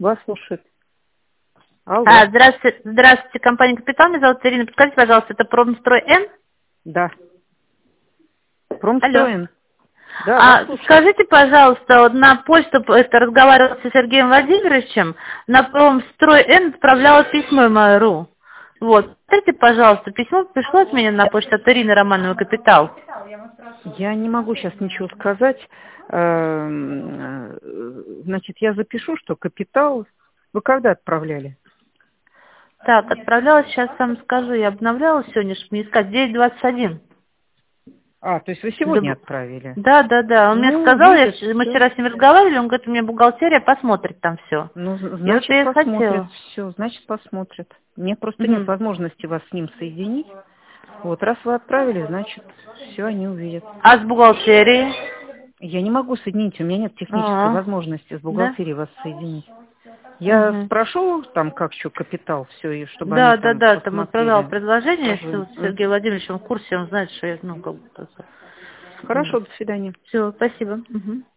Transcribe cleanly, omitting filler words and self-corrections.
Вас слушает. Алло. Здравствуйте, компания «Капитал». Меня зовут Ирина. Подскажите, пожалуйста, это Промстрой Н? Да. Промстрой Н. Да, вас слушаю. Скажите, пожалуйста, вот на почту разговаривала с Сергеем Владимировичем, на Промстрой Н отправляла письмо МРУ. Вот. Скажите, пожалуйста, письмо пришло от меня на почту от Ирины Романовой «Капитал». Я не могу сейчас ничего сказать. Значит, я запишу, что «Капитал». Вы когда отправляли? Так, отправляла, сейчас вам скажу, я обновляла сегодня, чтобы не искать, 9:21. То есть вы сегодня отправили? Да. Он мне сказал, мы вчера с ним разговаривали, он говорит, у меня бухгалтерия посмотрит там все. Ну, значит, посмотрит. Все, значит, посмотрит. Мне просто нет возможности вас с ним соединить. Вот, раз вы отправили, значит, все, они увидят. А с бухгалтерией? Я не могу соединить, у меня нет технической возможности с бухгалтерией вас соединить. Я спрошу, там, как что, «Капитал», все, и чтобы они там посмотрели. Там отправляла предложение, что Сергей Владимирович, он в курсе, он знает, что я, как бы... Хорошо, до свидания. Все, спасибо.